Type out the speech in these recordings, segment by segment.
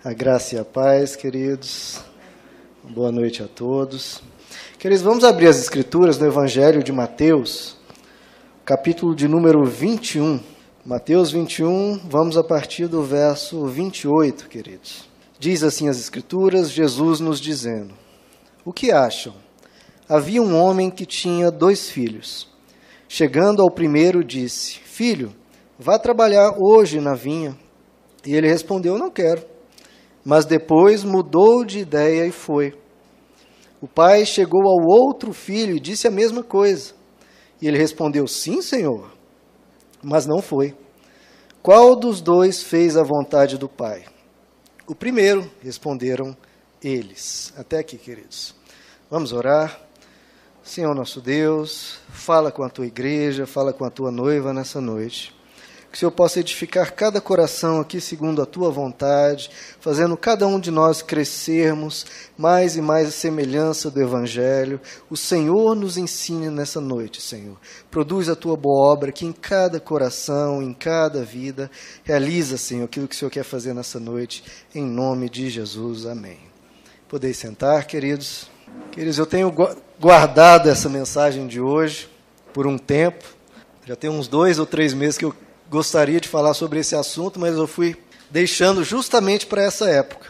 A graça e a paz, queridos. Boa noite a todos. Queridos, vamos abrir as Escrituras no Evangelho de Mateus, capítulo de número 21. Mateus 21, vamos a partir do verso 28, queridos. Diz assim as Escrituras, Jesus nos dizendo: O que acham? Havia um homem que tinha 2 filhos. Chegando ao primeiro, disse: Filho, vá trabalhar hoje na vinha. E ele respondeu: Não quero. Mas depois mudou de ideia e foi. O pai chegou ao outro filho e disse a mesma coisa. E ele respondeu: Sim, senhor. Mas não foi. Qual dos 2 fez a vontade do pai? O primeiro, responderam eles. Até aqui, queridos. Vamos orar. Senhor nosso Deus, fala com a tua igreja, fala com a tua noiva nessa noite. Que o Senhor possa edificar cada coração aqui segundo a tua vontade, fazendo cada um de nós crescermos mais e mais a semelhança do Evangelho. O Senhor nos ensine nessa noite, Senhor. Produz a tua boa obra aqui em cada coração, em cada vida. Realiza, Senhor, aquilo que o Senhor quer fazer nessa noite, em nome de Jesus. Amém. Podeis sentar, queridos. Queridos, eu tenho guardado essa mensagem de hoje por um tempo. Já tem uns 2 ou 3 meses que eu gostaria de falar sobre esse assunto, mas eu fui deixando justamente para essa época.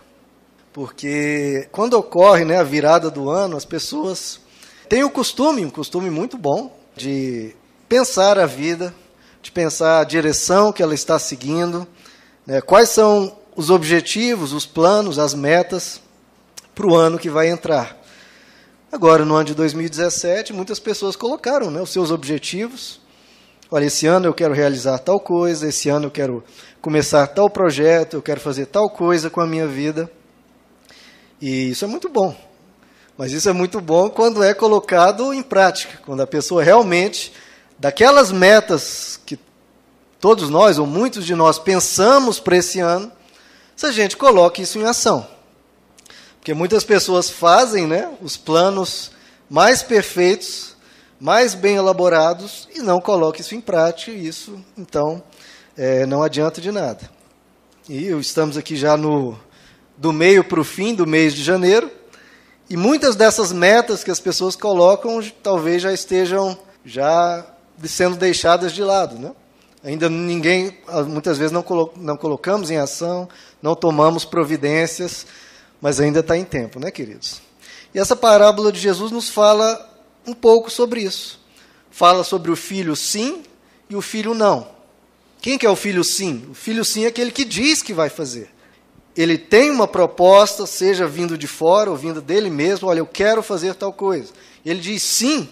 Porque quando ocorre, a virada do ano, as pessoas têm um costume muito bom, de pensar a vida, de pensar a direção que ela está seguindo, quais são os objetivos, os planos, as metas para o ano que vai entrar. Agora, no ano de 2017, muitas pessoas colocaram os seus objetivos. Olha, esse ano eu quero realizar tal coisa, esse ano eu quero começar tal projeto, eu quero fazer tal coisa com a minha vida. E isso é muito bom. Mas isso é muito bom quando é colocado em prática, quando a pessoa realmente, daquelas metas que todos nós, ou muitos de nós, pensamos para esse ano, se a gente coloca isso em ação. Porque muitas pessoas fazem os planos mais perfeitos, mais bem elaborados, e não colocam isso em prática, e isso, então, não adianta de nada. E estamos aqui já do meio para o fim do mês de janeiro, e muitas dessas metas que as pessoas colocam, talvez já estejam sendo deixadas de lado, Ainda muitas vezes não colocamos em ação, não tomamos providências, mas ainda está em tempo, queridos? E essa parábola de Jesus nos fala um pouco sobre isso. Fala sobre o filho sim e o filho não. Quem que é o filho sim? O filho sim é aquele que diz que vai fazer. Ele tem uma proposta, seja vindo de fora ou vindo dele mesmo, olha, eu quero fazer tal coisa. Ele diz sim,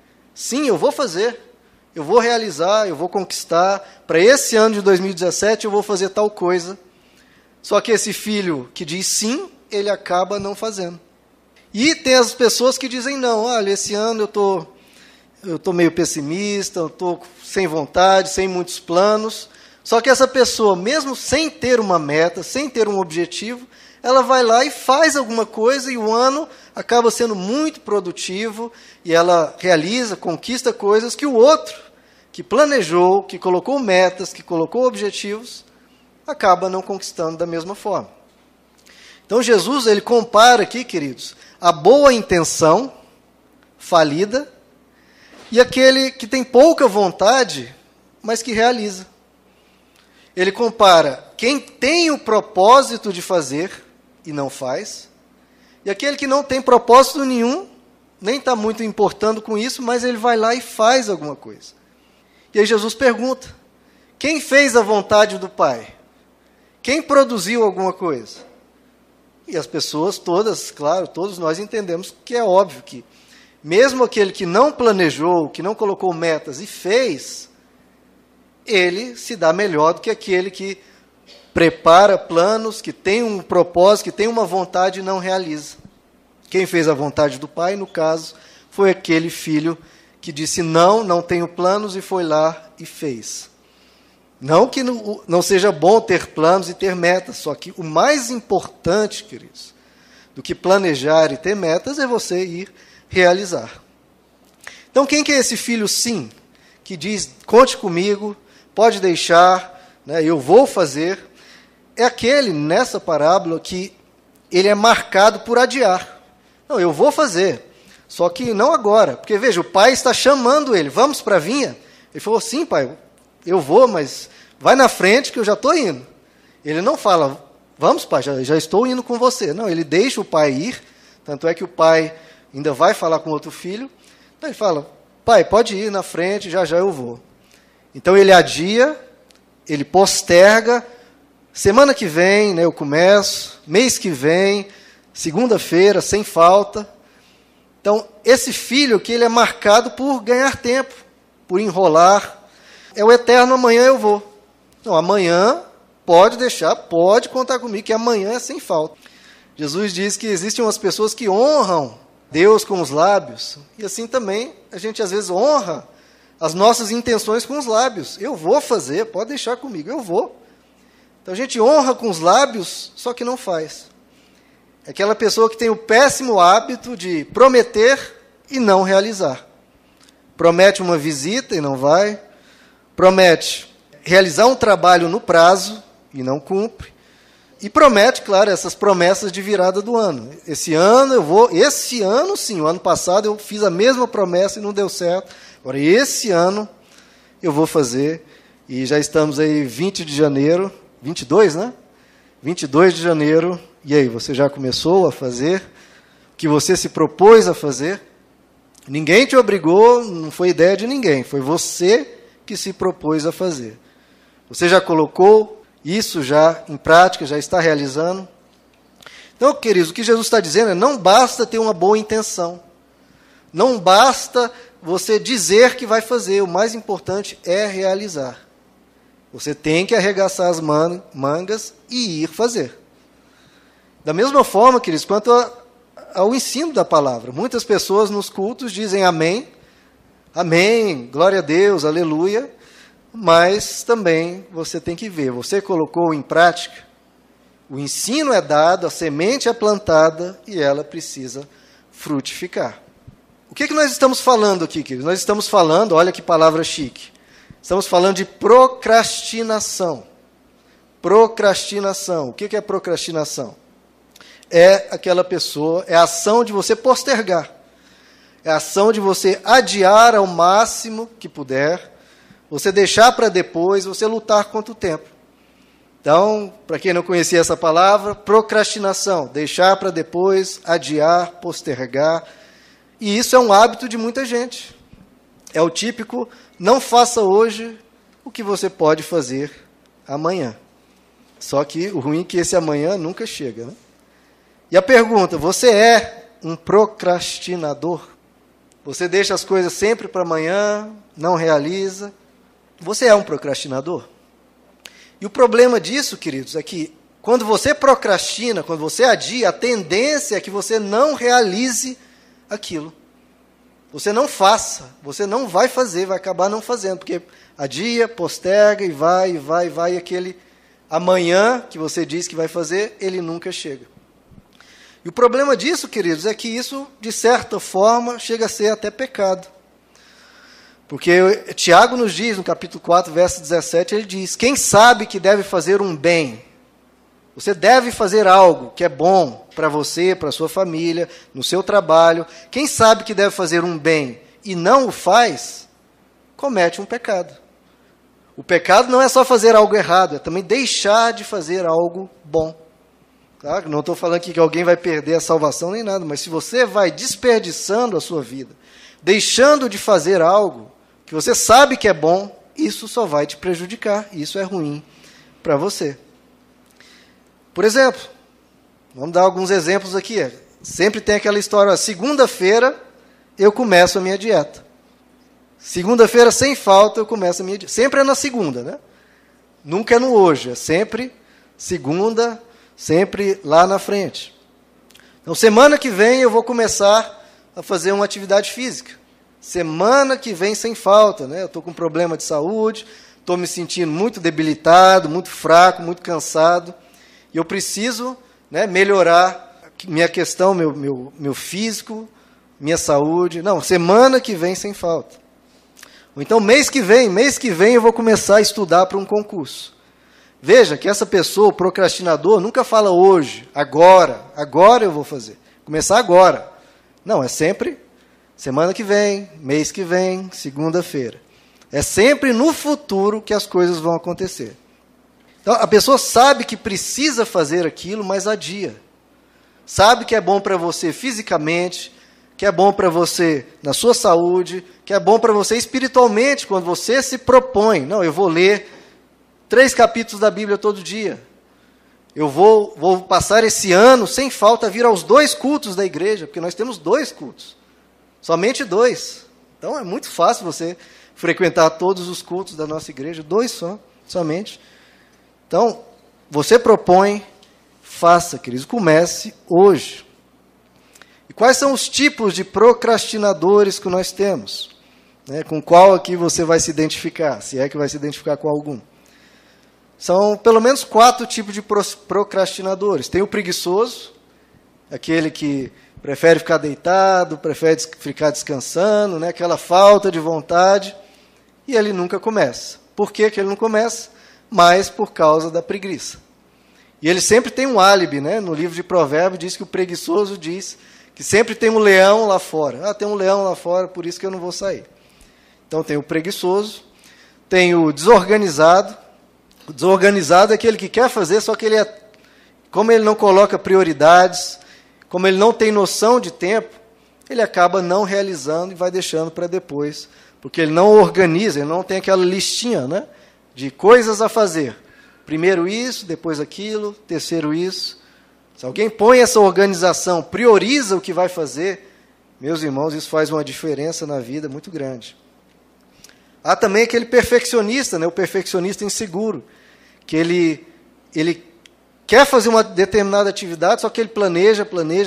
eu vou fazer, eu vou realizar, eu vou conquistar, para esse ano de 2017 eu vou fazer tal coisa. Só que esse filho que diz sim, ele acaba não fazendo. E tem as pessoas que dizem não, olha, esse ano eu tô meio pessimista, eu estou sem vontade, sem muitos planos. Só que essa pessoa, mesmo sem ter uma meta, sem ter um objetivo, ela vai lá e faz alguma coisa e o ano acaba sendo muito produtivo e ela realiza, conquista coisas que o outro, que planejou, que colocou metas, que colocou objetivos, acaba não conquistando da mesma forma. Então Jesus, ele compara aqui, queridos, a boa intenção falida e aquele que tem pouca vontade, mas que realiza. Ele compara quem tem o propósito de fazer e não faz, e aquele que não tem propósito nenhum, nem está muito importando com isso, mas ele vai lá e faz alguma coisa. E aí Jesus pergunta: quem fez a vontade do Pai? Quem produziu alguma coisa? E as pessoas todas, claro, todos nós entendemos que é óbvio que, mesmo aquele que não planejou, que não colocou metas e fez, ele se dá melhor do que aquele que prepara planos, que tem um propósito, que tem uma vontade e não realiza. Quem fez a vontade do Pai, no caso, foi aquele filho que disse não tenho planos e foi lá e fez. Não que não seja bom ter planos e ter metas, só que o mais importante, queridos, do que planejar e ter metas é você ir realizar. Então, quem que é esse filho sim, que diz, conte comigo, pode deixar, eu vou fazer. é aquele, nessa parábola, que ele é marcado por adiar. Não, eu vou fazer, só que não agora. Porque, veja, o pai está chamando ele, vamos para a vinha? Ele falou, sim, pai, eu vou, mas vai na frente que eu já estou indo. Ele não fala, vamos, pai, já estou indo com você. Não, ele deixa o pai ir, tanto é que o pai ainda vai falar com outro filho. Então ele fala, pai, pode ir na frente, já eu vou. Então ele adia, ele posterga, semana que vem, né, eu começo, mês que vem, segunda-feira, sem falta. Então, esse filho que ele é marcado por ganhar tempo, por enrolar, é o eterno amanhã eu vou. Não, amanhã pode deixar, pode contar comigo, que amanhã é sem falta. Jesus diz que existem umas pessoas que honram Deus com os lábios, e assim também a gente às vezes honra as nossas intenções com os lábios. Eu vou fazer, pode deixar comigo, eu vou. Então a gente honra com os lábios, só que não faz. É aquela pessoa que tem o péssimo hábito de prometer e não realizar. Promete uma visita e não vai. Promete realizar um trabalho no prazo e não cumpre. E promete, claro, essas promessas de virada do ano. Esse ano sim, o ano passado eu fiz a mesma promessa e não deu certo. Agora, esse ano eu vou fazer, e já estamos aí 20 de janeiro, 22, né? 22 de janeiro, e aí, você já começou a fazer o que você se propôs a fazer? Ninguém te obrigou, não foi ideia de ninguém, foi você que se propôs a fazer. Você já colocou isso já em prática, já está realizando? Então, queridos, o que Jesus está dizendo é, não basta ter uma boa intenção. Não basta você dizer que vai fazer, o mais importante é realizar. Você tem que arregaçar as mangas e ir fazer. Da mesma forma, queridos, quanto ao ensino da palavra. Muitas pessoas nos cultos dizem amém, amém, glória a Deus, aleluia, mas também você tem que ver, você colocou em prática, o ensino é dado, a semente é plantada e ela precisa frutificar. O que nós estamos falando aqui, queridos? Nós estamos falando, olha que palavra chique, estamos falando de procrastinação. Procrastinação. O que é procrastinação? É aquela pessoa, é a ação de você postergar, é a ação de você adiar ao máximo que puder, você deixar para depois, você lutar contra o tempo. Então, para quem não conhecia essa palavra, procrastinação, deixar para depois, adiar, postergar. E isso é um hábito de muita gente. É o típico, não faça hoje o que você pode fazer amanhã. Só que o ruim é que esse amanhã nunca chega, né? E a pergunta, você é um procrastinador? Você deixa as coisas sempre para amanhã, não realiza? Você é um procrastinador? E o problema disso, queridos, é que quando você procrastina, quando você adia, a tendência é que você não realize aquilo. Você não faça, você não vai fazer, vai acabar não fazendo, porque adia, posterga e vai, e aquele amanhã que você diz que vai fazer, ele nunca chega. E o problema disso, queridos, é que isso, de certa forma, chega a ser até pecado. Porque Tiago nos diz, no capítulo 4, verso 17, ele diz, quem sabe que deve fazer um bem? Você deve fazer algo que é bom para você, para a sua família, no seu trabalho. Quem sabe que deve fazer um bem e não o faz, comete um pecado. O pecado não é só fazer algo errado, é também deixar de fazer algo bom. Claro, não estou falando aqui que alguém vai perder a salvação nem nada, mas se você vai desperdiçando a sua vida, deixando de fazer algo que você sabe que é bom, isso só vai te prejudicar, isso é ruim para você. Por exemplo, vamos dar alguns exemplos aqui. Sempre tem aquela história, segunda-feira eu começo a minha dieta. Segunda-feira, sem falta, eu começo a minha dieta. Sempre é na segunda, né? Nunca é no hoje, é sempre segunda, sempre lá na frente. Então, semana que vem eu vou começar a fazer uma atividade física. Semana que vem sem falta, né? Eu estou com problema de saúde, estou me sentindo muito debilitado, muito fraco, muito cansado, e eu preciso, né, melhorar minha questão, meu físico, minha saúde. Não, semana que vem sem falta. Ou então mês que vem eu vou começar a estudar para um concurso. Veja que essa pessoa, o procrastinador, nunca fala hoje, agora eu vou fazer. Começar agora. Não, é sempre semana que vem, mês que vem, segunda-feira. É sempre no futuro que as coisas vão acontecer. Então, a pessoa sabe que precisa fazer aquilo, mas adia. Sabe que é bom para você fisicamente, que é bom para você na sua saúde, que é bom para você espiritualmente, quando você se propõe. Não, eu vou ler 3 capítulos da Bíblia todo dia. Eu vou passar esse ano, sem falta, vir aos 2 cultos da igreja, porque nós temos 2 cultos. Somente 2. Então, é muito fácil você frequentar todos os cultos da nossa igreja, 2 somente. Então, você propõe, faça, queridos, comece hoje. E quais são os tipos de procrastinadores que nós temos? Com qual aqui você vai se identificar, se é que vai se identificar com algum? São pelo menos 4 tipos de procrastinadores. Tem o preguiçoso, aquele que prefere ficar deitado, prefere ficar descansando, aquela falta de vontade, e ele nunca começa. Por que ele não começa? Mas por causa da preguiça. E ele sempre tem um álibi, no livro de Provérbios diz que o preguiçoso diz que sempre tem um leão lá fora. Tem um leão lá fora, por isso que eu não vou sair. Então tem o preguiçoso, tem o desorganizado. O desorganizado é aquele que quer fazer, só que como ele não coloca prioridades, como ele não tem noção de tempo, ele acaba não realizando e vai deixando para depois, porque ele não organiza, ele não tem aquela listinha, de coisas a fazer. Primeiro isso, depois aquilo, terceiro isso. Se alguém põe essa organização, prioriza o que vai fazer, meus irmãos, isso faz uma diferença na vida muito grande. Há também aquele perfeccionista, o perfeccionista inseguro, que ele quer fazer uma determinada atividade, só que ele planeja,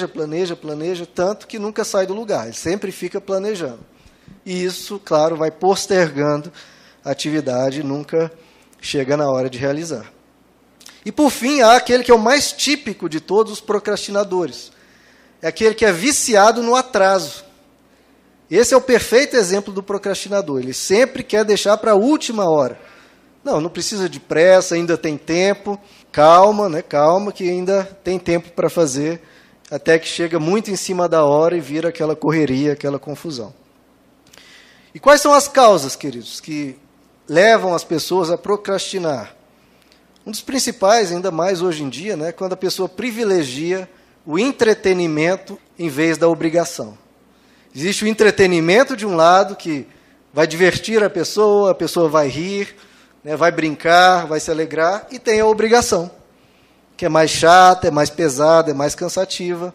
tanto que nunca sai do lugar, ele sempre fica planejando. E isso, claro, vai postergando a atividade e nunca chega na hora de realizar. E, por fim, há aquele que é o mais típico de todos os procrastinadores. É aquele que é viciado no atraso. Esse é o perfeito exemplo do procrastinador. Ele sempre quer deixar para a última hora. Não precisa de pressa, ainda tem tempo. Calma, calma, que ainda tem tempo para fazer, até que chega muito em cima da hora e vira aquela correria, aquela confusão. E quais são as causas, queridos, que levam as pessoas a procrastinar? Um dos principais, ainda mais hoje em dia, quando a pessoa privilegia o entretenimento em vez da obrigação. Existe o entretenimento de um lado, que vai divertir a pessoa vai rir, vai brincar, vai se alegrar, e tem a obrigação, que é mais chata, é mais pesada, é mais cansativa.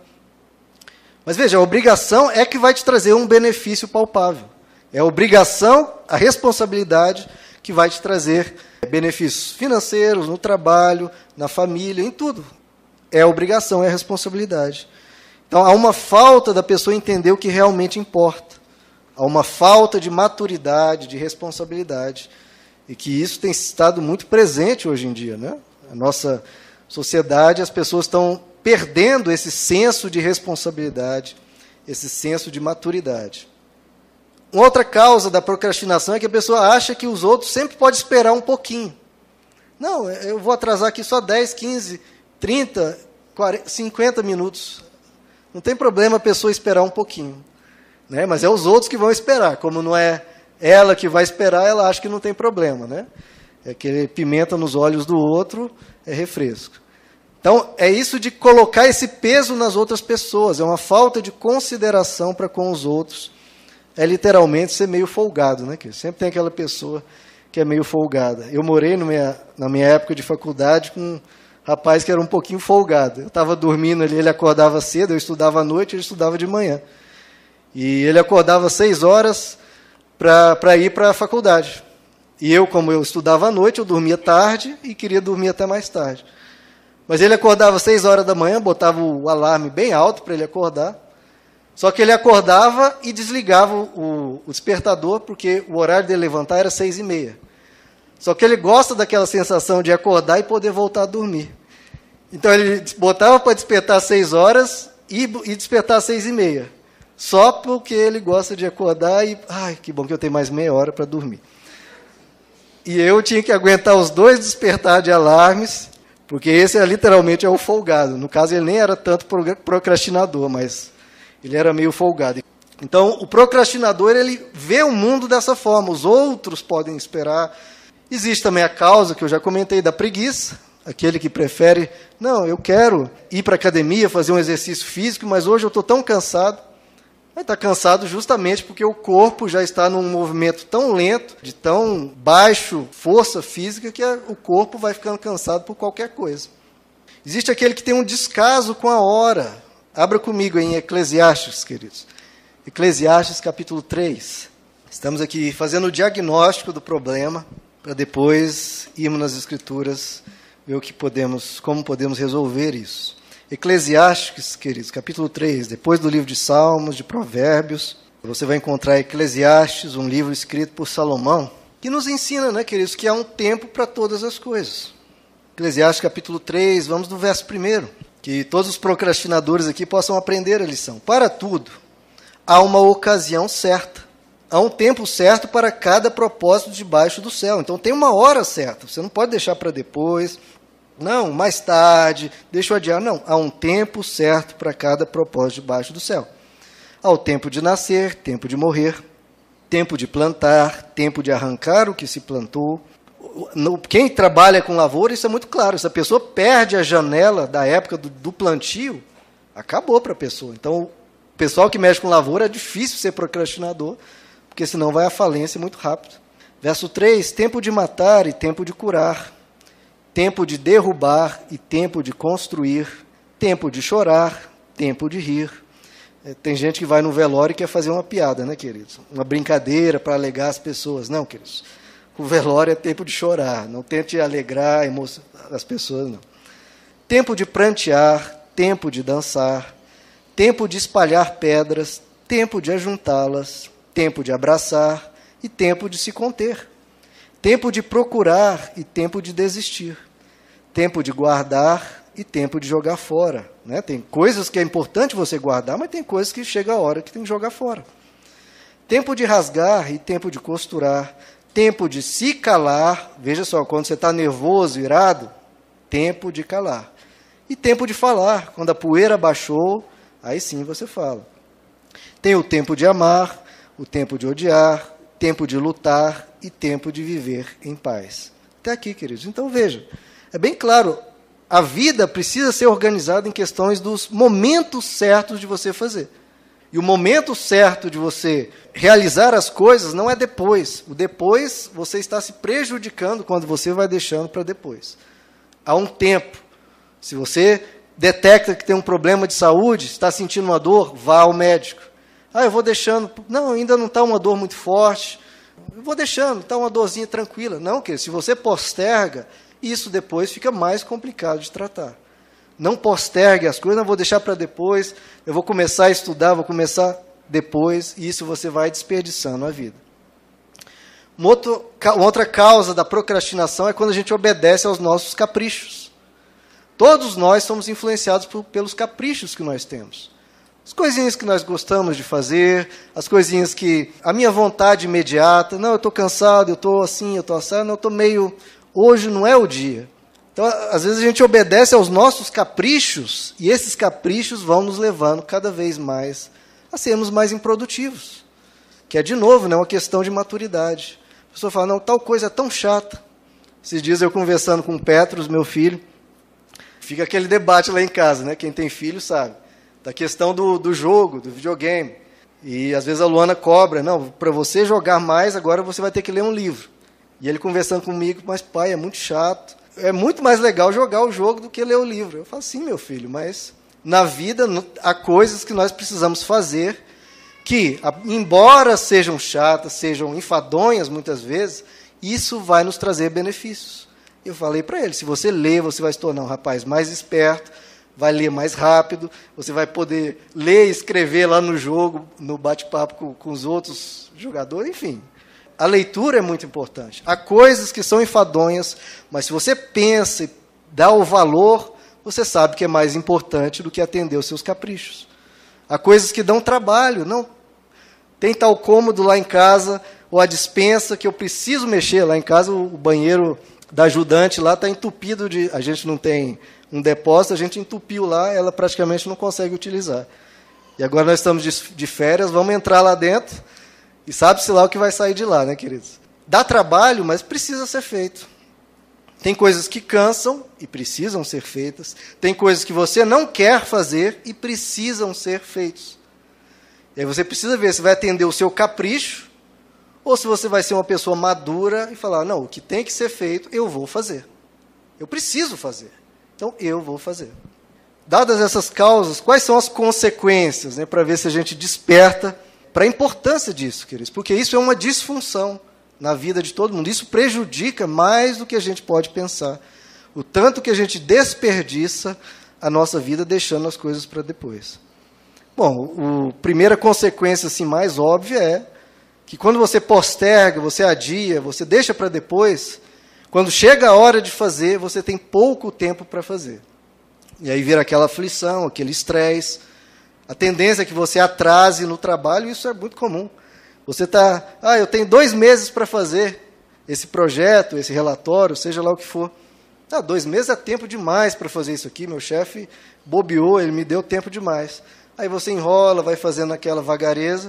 Mas veja, a obrigação é que vai te trazer um benefício palpável. É a obrigação, a responsabilidade que vai te trazer benefícios financeiros, no trabalho, na família, em tudo. É a obrigação, é a responsabilidade. Então, há uma falta da pessoa entender o que realmente importa. Há uma falta de maturidade, de responsabilidade. E que isso tem estado muito presente hoje em dia. A nossa sociedade, as pessoas estão perdendo esse senso de responsabilidade, esse senso de maturidade. Uma outra causa da procrastinação é que a pessoa acha que os outros sempre podem esperar um pouquinho. Não, eu vou atrasar aqui só 10, 15, 30, 40, 50 minutos. Não tem problema a pessoa esperar um pouquinho. Mas é os outros que vão esperar. Como não é ela que vai esperar, ela acha que não tem problema. É aquele pimenta nos olhos do outro, é refresco. Então, é isso de colocar esse peso nas outras pessoas. É uma falta de consideração para com os outros. É literalmente ser meio folgado, que sempre tem aquela pessoa que é meio folgada. Eu morei na minha época de faculdade com um rapaz que era um pouquinho folgado. Eu estava dormindo ali, ele acordava cedo, eu estudava à noite, ele estudava de manhã. E ele acordava 6 horas para ir para a faculdade. E eu, como eu estudava à noite, eu dormia tarde e queria dormir até mais tarde. Mas ele acordava 6 horas da manhã, botava o alarme bem alto para ele acordar. Só que ele acordava e desligava o despertador, porque o horário dele levantar era 6h30. Só que ele gosta daquela sensação de acordar e poder voltar a dormir. Então ele botava para despertar às 6 horas e despertar às 6h30. Só porque ele gosta de acordar e, que bom que eu tenho mais meia hora para dormir. E eu tinha que aguentar os 2 despertar de alarmes, porque esse literalmente é o folgado. No caso, ele nem era tanto procrastinador, mas ele era meio folgado. Então, o procrastinador, ele vê o mundo dessa forma. Os outros podem esperar. Existe também a causa, que eu já comentei, da preguiça. Aquele que prefere, não, eu quero ir para a academia, fazer um exercício físico, mas hoje eu estou tão cansado. Vai estar cansado justamente porque o corpo já está num movimento tão lento, de tão baixo força física, que o corpo vai ficando cansado por qualquer coisa. Existe aquele que tem um descaso com a hora. Abra comigo em Eclesiastes, queridos. Eclesiastes capítulo 3. Estamos aqui fazendo o diagnóstico do problema, para depois irmos nas Escrituras, ver como podemos resolver isso. Eclesiastes, queridos, capítulo 3, depois do livro de Salmos, de Provérbios, você vai encontrar Eclesiastes, um livro escrito por Salomão, que nos ensina, né, queridos, que há um tempo para todas as coisas. Eclesiastes capítulo 3, vamos do verso 1, que todos os procrastinadores aqui possam aprender a lição. Para tudo, há uma ocasião certa. Há um tempo certo para cada propósito debaixo do céu. Então tem uma hora certa. Você não pode deixar para depois. Não, mais tarde, deixa eu adiar. Não, há um tempo certo para cada propósito debaixo do céu. Há o tempo de nascer, tempo de morrer, tempo de plantar, tempo de arrancar o que se plantou. Quem trabalha com lavoura, isso é muito claro. Se a pessoa perde a janela da época do plantio, acabou para a pessoa. Então, o pessoal que mexe com lavoura é difícil ser procrastinador, porque senão vai à falência muito rápido. Verso 3, tempo de matar e tempo de curar, tempo de derrubar e tempo de construir, tempo de chorar, tempo de rir. Tem gente que vai no velório e quer fazer uma piada, né, queridos? Uma brincadeira para alegar as pessoas. Não, queridos. O velório é tempo de chorar. Não tente alegrar as pessoas, não. Tempo de prantear, tempo de dançar, tempo de espalhar pedras, tempo de ajuntá-las, tempo de abraçar e tempo de se conter. Tempo de procurar e tempo de desistir. Tempo de guardar e tempo de jogar fora. Né? Tem coisas que é importante você guardar, mas tem coisas que chega a hora que tem que jogar fora. Tempo de rasgar e tempo de costurar. Tempo de se calar. Veja só, quando você está nervoso, irado, tempo de calar. E tempo de falar. Quando a poeira baixou, aí sim você fala. Tem o tempo de amar, o tempo de odiar, tempo de lutar e tempo de viver em paz. Até aqui, queridos. Então, veja, é bem claro, a vida precisa ser organizada em questões dos momentos certos de você fazer. E o momento certo de você realizar as coisas não é depois. O depois, você está se prejudicando quando você vai deixando para depois. Há um tempo. Se você detecta que tem um problema de saúde, está sentindo uma dor, vá ao médico. Eu vou deixando. Não, ainda não está uma dor muito forte. Eu vou deixando, está uma dorzinha tranquila. Não, querido, se você posterga, isso depois fica mais complicado de tratar. Não postergue as coisas, não vou deixar para depois, eu vou começar a estudar, vou começar depois, e isso você vai desperdiçando a vida. Uma outra causa da procrastinação é quando a gente obedece aos nossos caprichos. Todos nós somos influenciados pelos caprichos que nós temos. As coisinhas que nós gostamos de fazer, as coisinhas que a minha vontade imediata, não, eu estou cansado, eu estou assim, eu estou assado, não, eu estou meio, hoje não é o dia. Então, às vezes a gente obedece aos nossos caprichos, e esses caprichos vão nos levando cada vez mais a sermos mais improdutivos. Que é, de novo, né, uma questão de maturidade. A pessoa fala, não, tal coisa é tão chata. Esses dias eu conversando com o Petros, meu filho, fica aquele debate lá em casa, né? Quem tem filho sabe. Da questão do jogo, do videogame. E às vezes a Luana cobra, não, para você jogar mais, agora você vai ter que ler um livro. E ele conversando comigo, mas pai, é muito chato. É muito mais legal jogar o jogo do que ler o livro. Eu falo, sim, meu filho, mas na vida há coisas que nós precisamos fazer que, embora sejam chatas, sejam enfadonhas muitas vezes, isso vai nos trazer benefícios. Eu falei para ele, se você ler, você vai se tornar um rapaz mais esperto, vai ler mais rápido, você vai poder ler e escrever lá no jogo, no bate-papo com os outros jogadores, enfim. A leitura é muito importante. Há coisas que são enfadonhas, mas se você pensa e dá o valor, você sabe que é mais importante do que atender os seus caprichos. Há coisas que dão trabalho. Não, tem tal cômodo lá em casa, ou a despensa que eu preciso mexer. Lá em casa, o banheiro da ajudante lá está entupido de... A gente não tem um depósito, a gente entupiu lá, ela praticamente não consegue utilizar. E agora nós estamos de férias, vamos entrar lá dentro e sabe-se lá o que vai sair de lá, né, queridos? Dá trabalho, mas precisa ser feito. Tem coisas que cansam e precisam ser feitas. Tem coisas que você não quer fazer e precisam ser feitas. E aí você precisa ver se vai atender o seu capricho ou se você vai ser uma pessoa madura e falar, não, o que tem que ser feito, eu vou fazer. Eu preciso fazer. Então, eu vou fazer. Dadas essas causas, quais são as consequências, né, para ver se a gente desperta para a importância disso, queridos? Porque isso é uma disfunção na vida de todo mundo. Isso prejudica mais do que a gente pode pensar. O tanto que a gente desperdiça a nossa vida deixando as coisas para depois. Bom, a primeira consequência assim, mais óbvia é que quando você posterga, você adia, você deixa para depois, quando chega a hora de fazer, você tem pouco tempo para fazer. E aí vira aquela aflição, aquele estresse. A tendência é que você atrase no trabalho, isso é muito comum. Você está, eu tenho 2 meses para fazer esse projeto, esse relatório, seja lá o que for. 2 meses é tempo demais para fazer isso aqui, meu chefe bobeou, ele me deu tempo demais. Aí você enrola, vai fazendo aquela vagareza.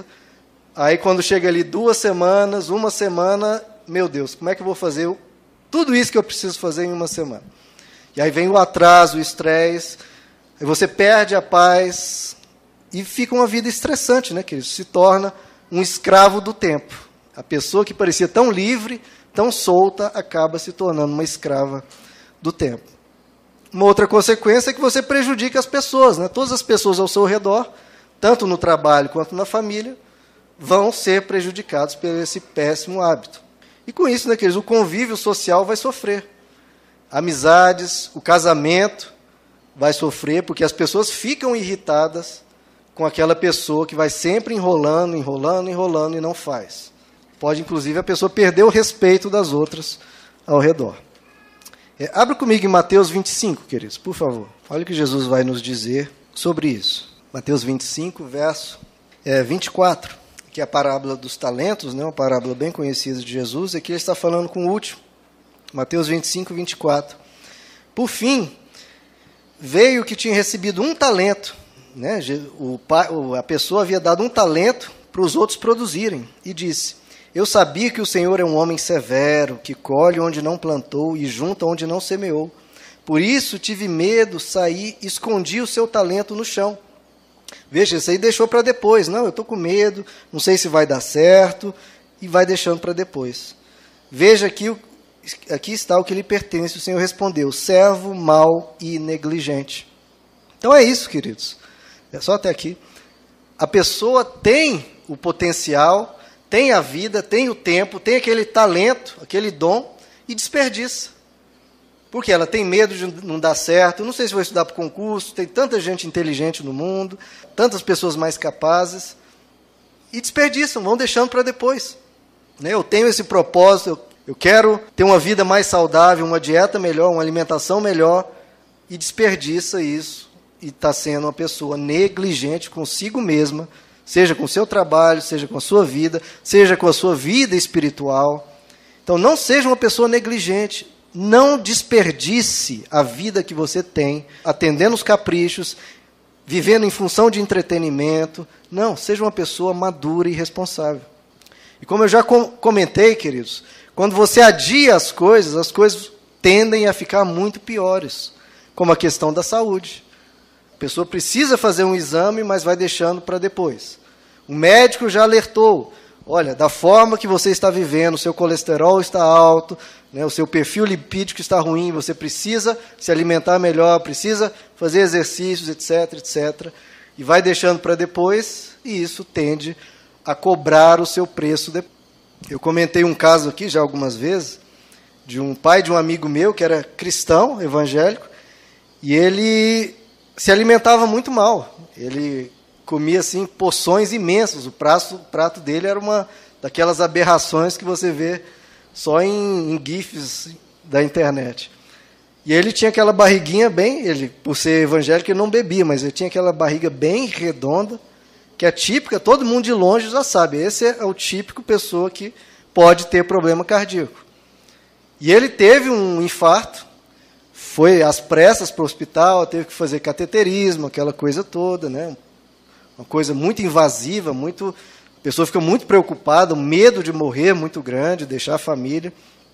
Aí quando chega ali 2 semanas, 1 semana, meu Deus, como é que eu vou fazer tudo isso que eu preciso fazer em 1 semana? E aí vem o atraso, o estresse, aí você perde a paz e fica uma vida estressante, né, querido? Se torna um escravo do tempo. A pessoa que parecia tão livre, tão solta, acaba se tornando uma escrava do tempo. Uma outra consequência é que você prejudica as pessoas, né? Todas as pessoas ao seu redor, tanto no trabalho quanto na família, vão ser prejudicados por esse péssimo hábito. E com isso, né, queridos, o convívio social vai sofrer. Amizades, o casamento vai sofrer, porque as pessoas ficam irritadas com aquela pessoa que vai sempre enrolando e não faz. Pode, inclusive, a pessoa perder o respeito das outras ao redor. Abra comigo em Mateus 25, queridos, por favor. Olha o que Jesus vai nos dizer sobre isso. Mateus 25, verso 24, que é a parábola dos talentos, né, uma parábola bem conhecida de Jesus. Aqui ele está falando com o último. Mateus 25, 24. Por fim, veio que tinha recebido 1 talento. Né? A pessoa havia dado 1 talento para os outros produzirem. E disse, eu sabia que o Senhor é um homem severo, que colhe onde não plantou e junta onde não semeou. Por isso tive medo, saí, escondi o seu talento no chão. Veja, isso aí deixou para depois. Não, eu estou com medo, não sei se vai dar certo, e vai deixando para depois. Veja aqui está o que lhe pertence. O Senhor respondeu, servo mau e negligente. Então é isso, queridos. É só até aqui. A pessoa tem o potencial, tem a vida, tem o tempo, tem aquele talento, aquele dom, e desperdiça. Porque ela tem medo de não dar certo, não sei se vou estudar para o concurso, tem tanta gente inteligente no mundo, tantas pessoas mais capazes, e desperdiçam, vão deixando para depois. Eu tenho esse propósito, eu quero ter uma vida mais saudável, uma dieta melhor, uma alimentação melhor, e desperdiça isso, e está sendo uma pessoa negligente consigo mesma, seja com o seu trabalho, seja com a sua vida, seja com a sua vida espiritual. Então, não seja uma pessoa negligente, não desperdice a vida que você tem, atendendo os caprichos, vivendo em função de entretenimento. Não, seja uma pessoa madura e responsável. E como eu já comentei, queridos, quando você adia as coisas tendem a ficar muito piores, como a questão da saúde. A pessoa precisa fazer um exame, mas vai deixando para depois. O médico já alertou, olha, da forma que você está vivendo, o seu colesterol está alto, né, o seu perfil lipídico está ruim, você precisa se alimentar melhor, precisa fazer exercícios, etc, etc. E vai deixando para depois, e isso tende a cobrar o seu preço depois. Eu comentei um caso aqui já algumas vezes, de um pai de um amigo meu, que era cristão, evangélico, e ele se alimentava muito mal. Ele comia assim, porções imensas. O prato dele era uma daquelas aberrações que você vê só em GIFs da internet. E ele tinha aquela barriguinha ele, por ser evangélico, ele não bebia, mas ele tinha aquela barriga bem redonda, que é típica, todo mundo de longe já sabe. Esse é o típico pessoa que pode ter problema cardíaco. E ele teve um infarto, foi às pressas para o hospital, teve que fazer cateterismo, aquela coisa toda, né? Uma coisa muito invasiva, a pessoa fica muito preocupada, o medo de morrer muito grande, deixar a família.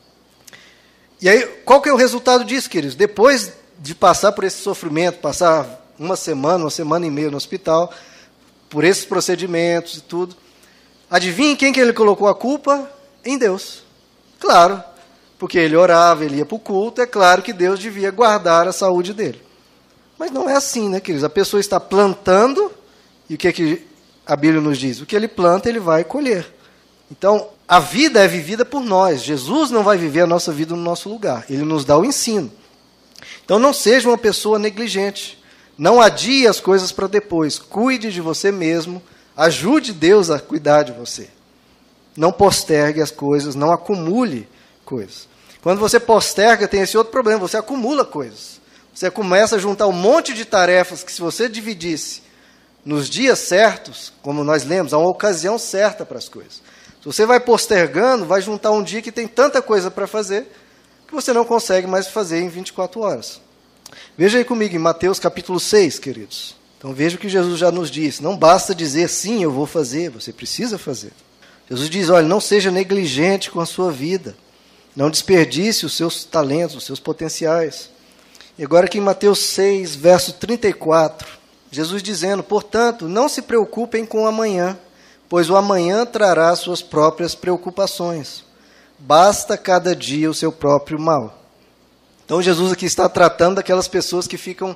E aí, qual que é o resultado disso, queridos? Depois de passar por esse sofrimento, passar uma semana e meia no hospital, por esses procedimentos e tudo, adivinhe quem que ele colocou a culpa? Em Deus. Claro, porque ele orava, ele ia para o culto, é claro que Deus devia guardar a saúde dele. Mas não é assim, né, queridos? A pessoa está plantando, e o que a Bíblia nos diz? O que ele planta, ele vai colher. Então, a vida é vivida por nós. Jesus não vai viver a nossa vida no nosso lugar. Ele nos dá o ensino. Então, não seja uma pessoa negligente. Não adie as coisas para depois. Cuide de você mesmo. Ajude Deus a cuidar de você. Não postergue as coisas, não acumule coisas. Quando você posterga, tem esse outro problema. Você acumula coisas. Você começa a juntar um monte de tarefas que, se você dividisse nos dias certos, como nós lemos, há uma ocasião certa para as coisas. Se você vai postergando, vai juntar um dia que tem tanta coisa para fazer que você não consegue mais fazer em 24 horas. Veja aí comigo em Mateus capítulo 6, queridos. Então veja o que Jesus já nos disse. Não basta dizer sim, eu vou fazer, você precisa fazer. Jesus diz, olha, não seja negligente com a sua vida. Não desperdice os seus talentos, os seus potenciais. E agora aqui em Mateus 6, verso 34... Jesus dizendo, portanto, não se preocupem com o amanhã, pois o amanhã trará suas próprias preocupações. Basta cada dia o seu próprio mal. Então, Jesus aqui está tratando daquelas pessoas que ficam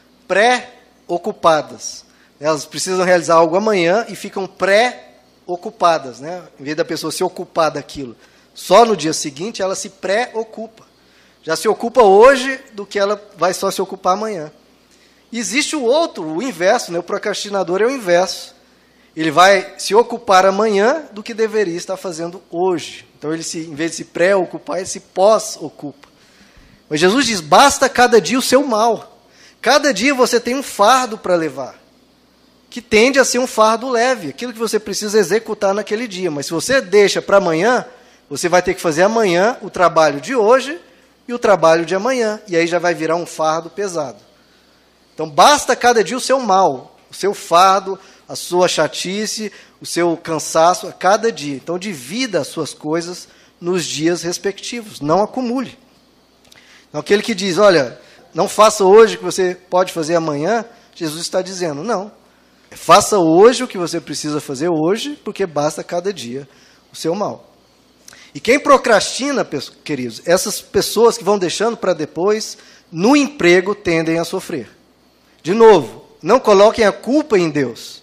pré-ocupadas. Elas precisam realizar algo amanhã e ficam pré-ocupadas, né? Em vez da pessoa se ocupar daquilo só no dia seguinte, ela se pré-ocupa. Já se ocupa hoje do que ela vai só se ocupar amanhã. Existe o outro, o inverso, né? O procrastinador é o inverso. Ele vai se ocupar amanhã do que deveria estar fazendo hoje. Então, ele em vez de se pré-ocupar, ele se pós-ocupa. Mas Jesus diz, basta cada dia o seu mal. Cada dia você tem um fardo para levar, que tende a ser um fardo leve, aquilo que você precisa executar naquele dia. Mas se você deixa para amanhã, você vai ter que fazer amanhã o trabalho de hoje e o trabalho de amanhã. E aí já vai virar um fardo pesado. Então, basta cada dia o seu mal, o seu fardo, a sua chatice, o seu cansaço a cada dia. Então, divida as suas coisas nos dias respectivos, não acumule. Então, aquele que diz, olha, não faça hoje o que você pode fazer amanhã, Jesus está dizendo, não. Faça hoje o que você precisa fazer hoje, porque basta cada dia o seu mal. E quem procrastina, queridos, essas pessoas que vão deixando para depois, no emprego tendem a sofrer. De novo, não coloquem a culpa em Deus.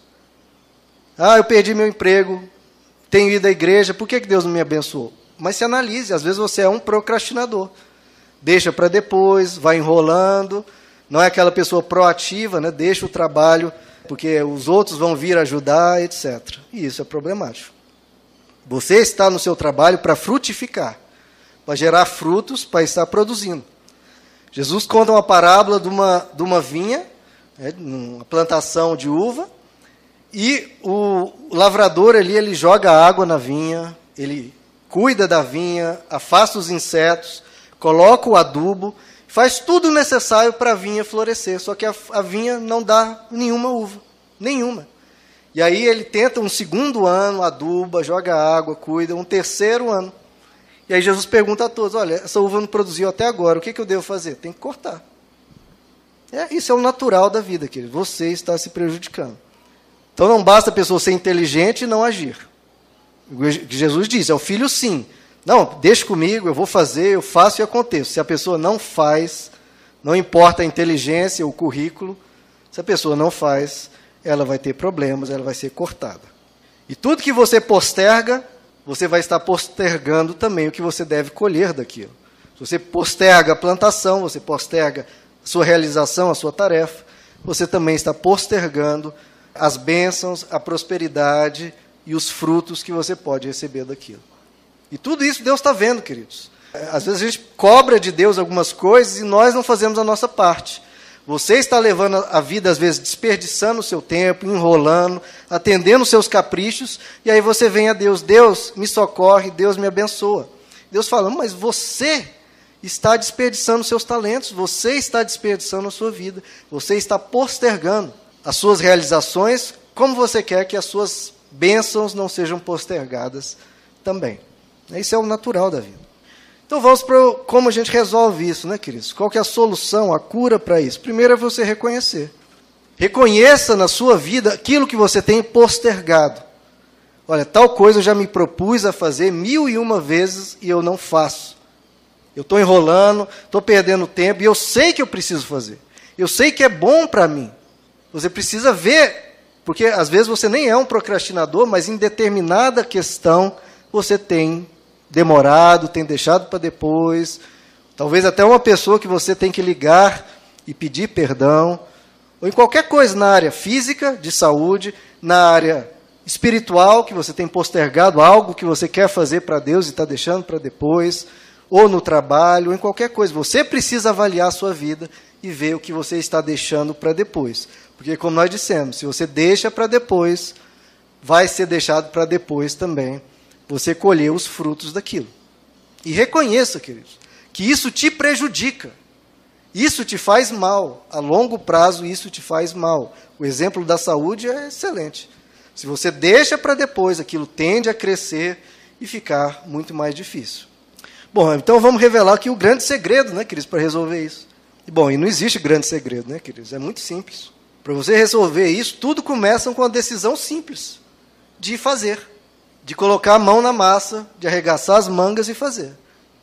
Ah, eu perdi meu emprego, tenho ido à igreja, por que Deus não me abençoou? Mas se analise, às vezes você é um procrastinador. Deixa para depois, vai enrolando, não é aquela pessoa proativa, né? Deixa o trabalho, porque os outros vão vir ajudar, etc. E isso é problemático. Você está no seu trabalho para frutificar, para gerar frutos, para estar produzindo. Jesus conta uma parábola de uma vinha, uma plantação de uva, e o lavrador ali, ele joga água na vinha, ele cuida da vinha, afasta os insetos, coloca o adubo, faz tudo o necessário para a vinha florescer, só que a vinha não dá nenhuma uva, nenhuma. E aí ele tenta um segundo ano, aduba, joga água, cuida, um terceiro ano. E aí Jesus pergunta a todos, olha, essa uva não produziu até agora, o que eu devo fazer? Tem que cortar. Isso é o natural da vida, querido. Você está se prejudicando. Então não basta a pessoa ser inteligente e não agir. O que Jesus diz, é o filho sim. Não, deixa comigo, eu vou fazer, eu faço e aconteço. Se a pessoa não faz, não importa a inteligência, o currículo, se a pessoa não faz, ela vai ter problemas, ela vai ser cortada. E tudo que você posterga, você vai estar postergando também o que você deve colher daquilo. Se você posterga a plantação, você posterga a sua realização, a sua tarefa, você também está postergando as bênçãos, a prosperidade e os frutos que você pode receber daquilo. E tudo isso Deus está vendo, queridos. Às vezes a gente cobra de Deus algumas coisas e nós não fazemos a nossa parte. Você está levando a vida, às vezes, desperdiçando o seu tempo, enrolando, atendendo os seus caprichos, e aí você vem a Deus, Deus me socorre, Deus me abençoa. Deus fala, mas você está desperdiçando os seus talentos, você está desperdiçando a sua vida, você está postergando as suas realizações, como você quer que as suas bênçãos não sejam postergadas também. Isso é o natural da vida. Então vamos para como a gente resolve isso, né, queridos? Qual que é a solução, a cura para isso? Primeiro é você reconhecer. Reconheça na sua vida aquilo que você tem postergado. Olha, tal coisa eu já me propus a fazer 1001 vezes e eu não faço. Eu estou enrolando, estou perdendo tempo e eu sei que eu preciso fazer. Eu sei que é bom para mim. Você precisa ver, porque às vezes você nem é um procrastinador, mas em determinada questão você tem demorado, tem deixado para depois, talvez até uma pessoa que você tem que ligar e pedir perdão, ou em qualquer coisa na área física, de saúde, na área espiritual, que você tem postergado algo que você quer fazer para Deus e está deixando para depois, ou no trabalho, ou em qualquer coisa. Você precisa avaliar a sua vida e ver o que você está deixando para depois. Porque, como nós dissemos, se você deixa para depois, vai ser deixado para depois também você colher os frutos daquilo. E reconheça, queridos, que isso te prejudica. Isso te faz mal. A longo prazo, isso te faz mal. O exemplo da saúde é excelente. Se você deixa para depois, aquilo tende a crescer e ficar muito mais difícil. Bom, então vamos revelar aqui o grande segredo, né, queridos, para resolver isso. Bom, e não existe grande segredo, né, queridos? É muito simples. Para você resolver isso, tudo começa com uma decisão simples de fazer. De colocar a mão na massa, de arregaçar as mangas e fazer.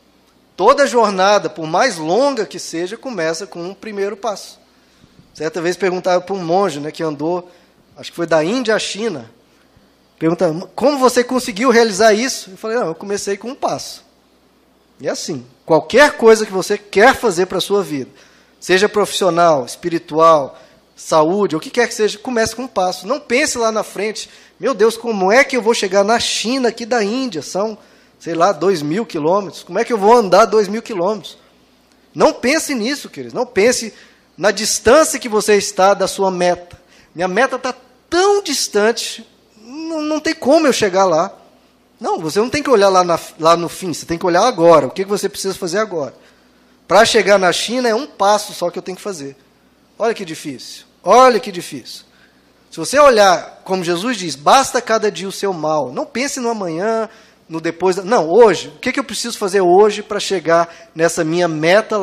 Toda jornada, por mais longa que seja, começa com um primeiro passo. Certa vez perguntaram para um monge, né, que andou, acho que foi da Índia à China, perguntando, como você conseguiu realizar isso? Eu falei, não, eu comecei com um passo. E é assim, qualquer coisa que você quer fazer para a sua vida, seja profissional, espiritual, saúde, ou o que quer que seja, comece com um passo. Não pense lá na frente, meu Deus, como é que eu vou chegar na China, aqui da Índia? São, sei lá, 2.000 quilômetros. Como é que eu vou andar 2.000 quilômetros? Não pense nisso, queridos. Não pense na distância que você está da sua meta. Minha meta está tão distante, não tem como eu chegar lá. Não, você não tem que olhar lá no fim, você tem que olhar agora. O que você precisa fazer agora? Para chegar na China é um passo só que eu tenho que fazer. Olha que difícil. Olha que difícil. Se você olhar, como Jesus diz, basta cada dia o seu mal. Não pense no amanhã, no depois. Não, hoje. O que eu preciso fazer hoje para chegar nessa minha meta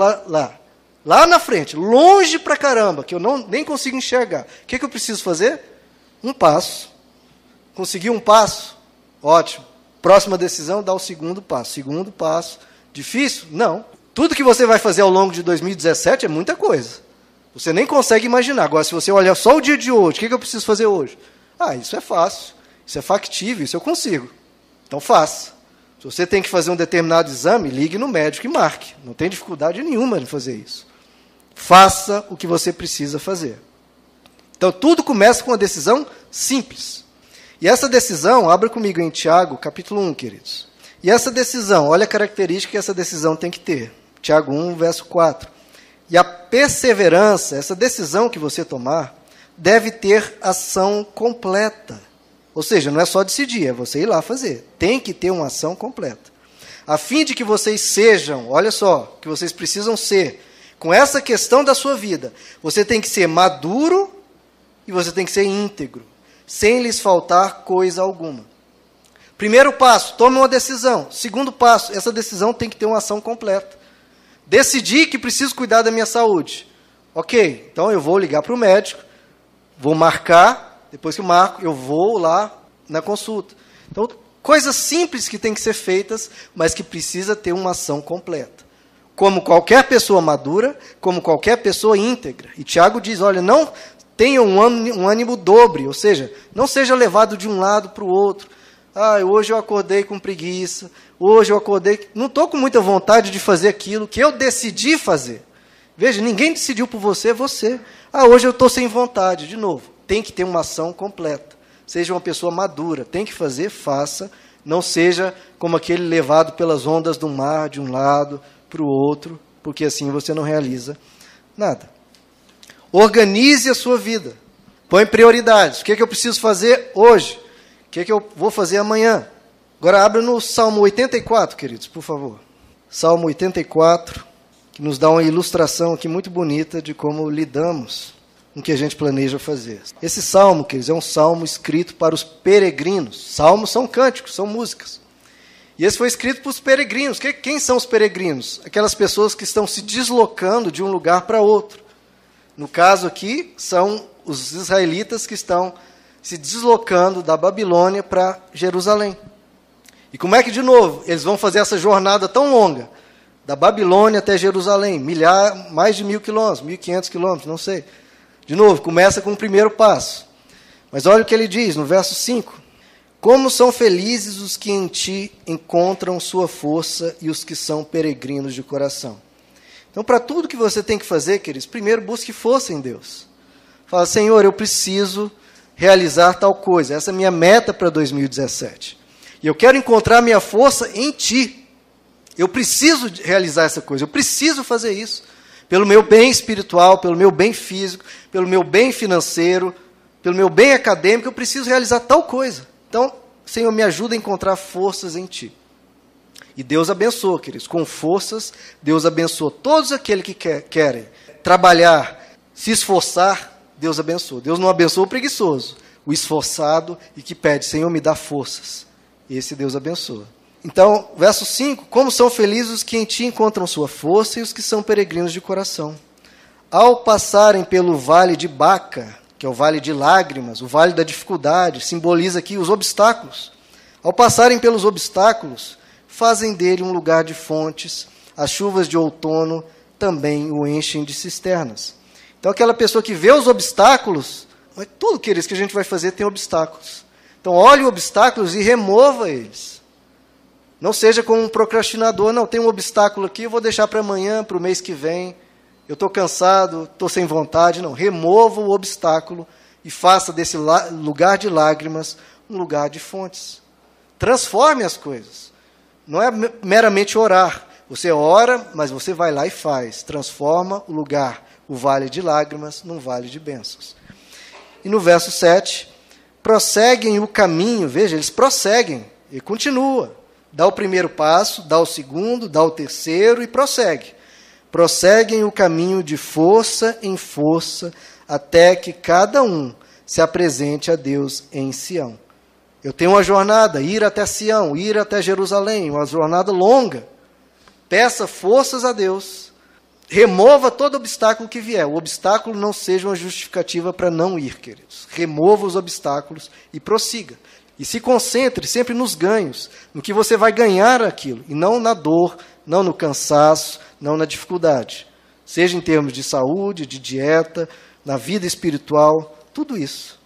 lá na frente, longe pra caramba, que eu nem consigo enxergar. O que eu preciso fazer? Um passo. Conseguiu um passo? Ótimo. Próxima decisão, dá o segundo passo. Segundo passo. Difícil? Não. Tudo que você vai fazer ao longo de 2017 é muita coisa. Você nem consegue imaginar. Agora, se você olhar só o dia de hoje, o que eu preciso fazer hoje? Ah, isso é fácil, isso é factível, isso eu consigo. Então faça. Se você tem que fazer um determinado exame, ligue no médico e marque. Não tem dificuldade nenhuma em fazer isso. Faça o que você precisa fazer. Então tudo começa com uma decisão simples. E essa decisão, abra comigo em Tiago, capítulo 1, queridos. E essa decisão, olha a característica que essa decisão tem que ter. Tiago 1, verso 4. E a perseverança, essa decisão que você tomar, deve ter ação completa. Ou seja, não é só decidir, é você ir lá fazer. Tem que ter uma ação completa. A fim de que vocês sejam, olha só, que vocês precisam ser, com essa questão da sua vida, você tem que ser maduro e você tem que ser íntegro, sem lhes faltar coisa alguma. Primeiro passo, tome uma decisão. Segundo passo, essa decisão tem que ter uma ação completa. Decidi que preciso cuidar da minha saúde. Ok, então eu vou ligar para o médico, vou marcar, depois que eu marco, eu vou lá na consulta. Então, coisas simples que têm que ser feitas, mas que precisa ter uma ação completa. Como qualquer pessoa madura, como qualquer pessoa íntegra. E Tiago diz, olha, não tenha um ânimo dobre, ou seja, não seja levado de um lado para o outro. Ah, hoje eu acordei com preguiça, hoje eu acordei... Não estou com muita vontade de fazer aquilo que eu decidi fazer. Veja, ninguém decidiu por você, é você. Ah, hoje eu estou sem vontade, de novo. Tem que ter uma ação completa. Seja uma pessoa madura, tem que fazer, faça. Não seja como aquele levado pelas ondas do mar, de um lado para o outro, porque assim você não realiza nada. Organize a sua vida. Põe prioridades. O que eu preciso fazer hoje? O que eu vou fazer amanhã? Agora abra no Salmo 84, queridos, por favor. Salmo 84, que nos dá uma ilustração aqui muito bonita de como lidamos com o que a gente planeja fazer. Esse salmo, queridos, é um salmo escrito para os peregrinos. Salmos são cânticos, são músicas. E esse foi escrito para os peregrinos. Quem são os peregrinos? Aquelas pessoas que estão se deslocando de um lugar para outro. No caso aqui, são os israelitas que estão se deslocando da Babilônia para Jerusalém. E como é que, de novo, eles vão fazer essa jornada tão longa? Da Babilônia até Jerusalém, mais de 1.000 quilômetros, 1.500 quilômetros, não sei. De novo, começa com o primeiro passo. Mas olha o que ele diz no verso 5. Como são felizes os que em ti encontram sua força e os que são peregrinos de coração. Então, para tudo que você tem que fazer, queridos, primeiro busque força em Deus. Fala, Senhor, eu preciso realizar tal coisa. Essa é a minha meta para 2017. E eu quero encontrar minha força em ti. Eu preciso realizar essa coisa. Eu preciso fazer isso. Pelo meu bem espiritual, pelo meu bem físico, pelo meu bem financeiro, pelo meu bem acadêmico, eu preciso realizar tal coisa. Então, Senhor, me ajuda a encontrar forças em ti. E Deus abençoa, queridos. Com forças, Deus abençoa todos aqueles que querem trabalhar, se esforçar, Deus abençoa. Deus não abençoa o preguiçoso, o esforçado e que pede, Senhor, me dá forças. Esse Deus abençoa. Então, verso 5, como são felizes os que em ti encontram sua força e os que são peregrinos de coração. Ao passarem pelo vale de Baca, que é o vale de lágrimas, o vale da dificuldade, simboliza aqui os obstáculos. Ao passarem pelos obstáculos, fazem dele um lugar de fontes, as chuvas de outono também o enchem de cisternas. Então, aquela pessoa que vê os obstáculos, tudo que a gente vai fazer tem obstáculos. Então, olhe os obstáculos e remova eles. Não seja como um procrastinador, não, tem um obstáculo aqui, eu vou deixar para amanhã, para o mês que vem, eu estou cansado, estou sem vontade. Não, remova o obstáculo e faça desse lugar de lágrimas um lugar de fontes. Transforme as coisas. Não é meramente orar. Você ora, mas você vai lá e faz. Transforma o lugar, o vale de lágrimas, num vale de bênçãos. E no verso 7, prosseguem o caminho, veja, eles prosseguem, e continua. Dá o primeiro passo, dá o segundo, dá o terceiro e prossegue. Prosseguem o caminho de força em força, até que cada um se apresente a Deus em Sião. Eu tenho uma jornada, ir até Sião, ir até Jerusalém, uma jornada longa. Peça forças a Deus, remova todo obstáculo que vier. O obstáculo não seja uma justificativa para não ir, queridos. Remova os obstáculos e prossiga. E se concentre sempre nos ganhos, no que você vai ganhar aquilo, e não na dor, não no cansaço, não na dificuldade. Seja em termos de saúde, de dieta, na vida espiritual, tudo isso.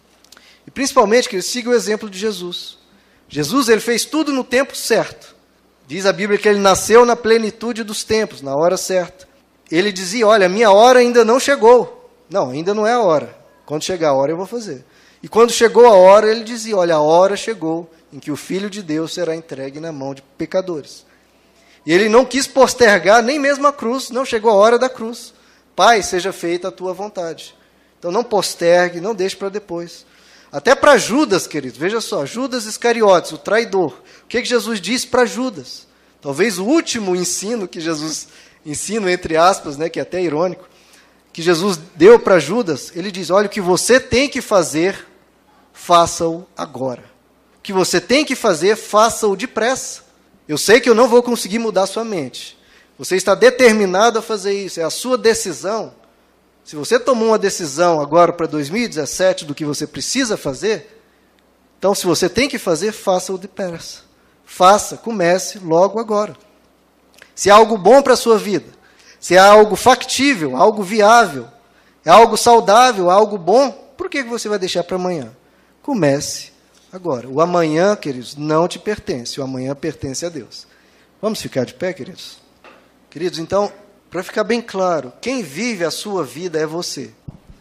E principalmente que ele siga o exemplo de Jesus. Jesus, ele fez tudo no tempo certo. Diz a Bíblia que ele nasceu na plenitude dos tempos, na hora certa. Ele dizia, olha, a minha hora ainda não chegou. Não, ainda não é a hora. Quando chegar a hora eu vou fazer. E quando chegou a hora, ele dizia, olha, a hora chegou em que o Filho de Deus será entregue na mão de pecadores. E ele não quis postergar nem mesmo a cruz, não chegou a hora da cruz. Pai, seja feita a tua vontade. Então não postergue, não deixe para depois. Até para Judas, queridos, veja só, Judas Iscariotes, o traidor. O que Jesus disse para Judas? Talvez o último ensino que Jesus, ensino entre aspas, né, que é até irônico, que Jesus deu para Judas, ele diz, olha, o que você tem que fazer, faça-o agora. O que você tem que fazer, faça-o depressa. Eu sei que eu não vou conseguir mudar sua mente. Você está determinado a fazer isso, é a sua decisão. Se você tomou uma decisão agora para 2017 do que você precisa fazer, então se você tem que fazer, faça-o depressa. Faça, comece logo agora. Se é algo bom para a sua vida, se é algo factível, algo viável, é algo saudável, algo bom, por que você vai deixar para amanhã? Comece agora. O amanhã, queridos, não te pertence. O amanhã pertence a Deus. Vamos ficar de pé, queridos? Queridos, então, para ficar bem claro, quem vive a sua vida é você.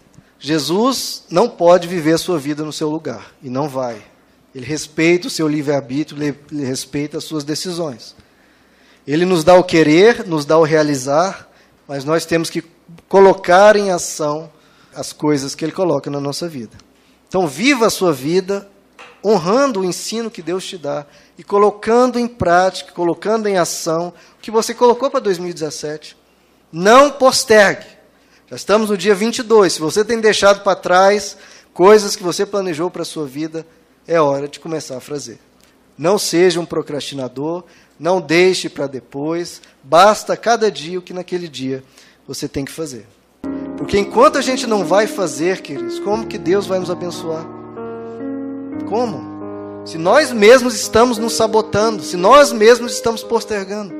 Jesus não pode viver a sua vida no seu lugar, e não vai. Ele respeita o seu livre-arbítrio, ele respeita as suas decisões. Ele nos dá o querer, nos dá o realizar, mas nós temos que colocar em ação as coisas que Ele coloca na nossa vida. Então, viva a sua vida honrando o ensino que Deus te dá e colocando em prática, colocando em ação o que você colocou para 2017. Não postergue. Já estamos no dia 22. Se você tem deixado para trás coisas que você planejou para a sua vida, é hora de começar a fazer. Não seja um procrastinador, não deixe para depois, basta cada dia o que naquele dia você tem que fazer. Porque enquanto a gente não vai fazer, queridos, como que Deus vai nos abençoar? Como? Se nós mesmos estamos nos sabotando, se nós mesmos estamos postergando.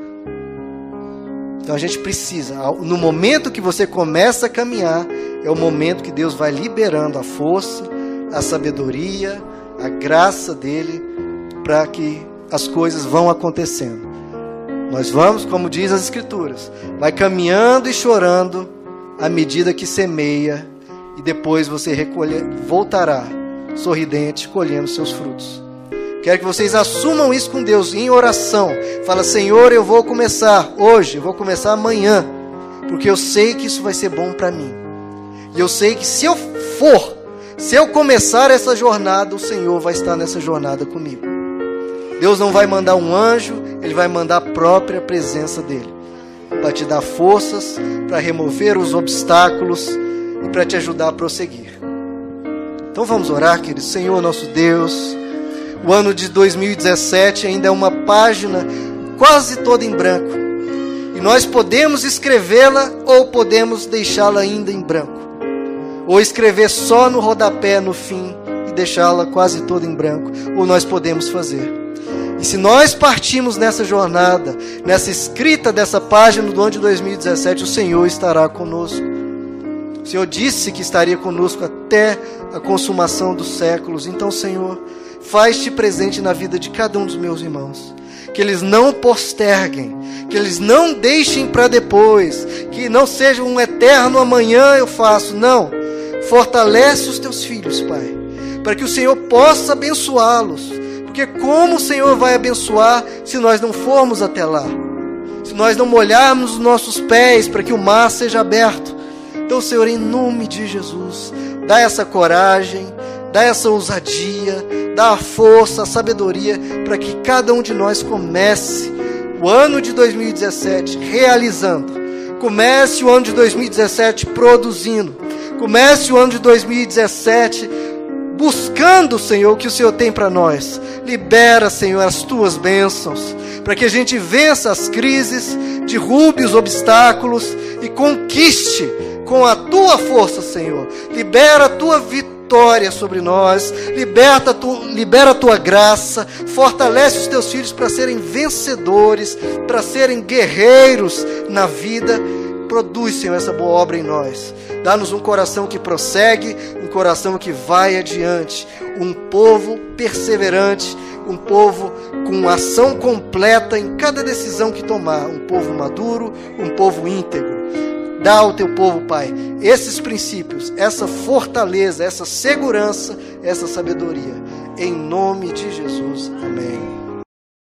Então a gente precisa, no momento que você começa a caminhar, é o momento que Deus vai liberando a força, a sabedoria, a graça dele, para que as coisas vão acontecendo. Nós vamos, como diz as Escrituras, vai caminhando e chorando à medida que semeia, e depois você voltará sorridente, colhendo seus frutos. Quero que vocês assumam isso com Deus em oração. Fala: Senhor, eu vou começar hoje, eu vou começar amanhã, porque eu sei que isso vai ser bom para mim. E eu sei que se eu começar essa jornada, o Senhor vai estar nessa jornada comigo. Deus não vai mandar um anjo, Ele vai mandar a própria presença dEle, para te dar forças, para remover os obstáculos e para te ajudar a prosseguir. Então vamos orar, queridos. Senhor nosso Deus, o ano de 2017 ainda é uma página quase toda em branco, e nós podemos escrevê-la ou podemos deixá-la ainda em branco, ou escrever só no rodapé no fim e deixá-la quase toda em branco, ou nós podemos fazer. E se nós partimos nessa jornada, nessa escrita dessa página do ano de 2017, o Senhor estará conosco. O Senhor disse que estaria conosco até a consumação dos séculos. Então, Senhor, faz-te presente na vida de cada um dos meus irmãos. Que eles não posterguem, que eles não deixem para depois, que não seja um eterno amanhã eu faço. Não, fortalece os teus filhos, Pai, para que o Senhor possa abençoá-los. Porque como o Senhor vai abençoar se nós não formos até lá? Se nós não molharmos os nossos pés para que o mar seja aberto? Então, Senhor, em nome de Jesus, dá essa coragem, dá essa ousadia, dá a força, a sabedoria, para que cada um de nós comece o ano de 2017 realizando. Comece o ano de 2017 produzindo. Comece o ano de 2017 buscando, Senhor, o que o Senhor tem para nós. Libera, Senhor, as tuas bênçãos, para que a gente vença as crises, derrube os obstáculos e conquiste com a tua força, Senhor. Libera a tua vitória sobre nós, libera a tua graça, fortalece os teus filhos para serem vencedores, para serem guerreiros na vida. Produz, Senhor, essa boa obra em nós. Dá-nos um coração que prossegue, um coração que vai adiante, um povo perseverante, um povo com ação completa em cada decisão que tomar, um povo maduro, um povo íntegro. Dá ao teu povo, Pai, esses princípios, essa fortaleza, essa segurança, essa sabedoria. Em nome de Jesus. Amém.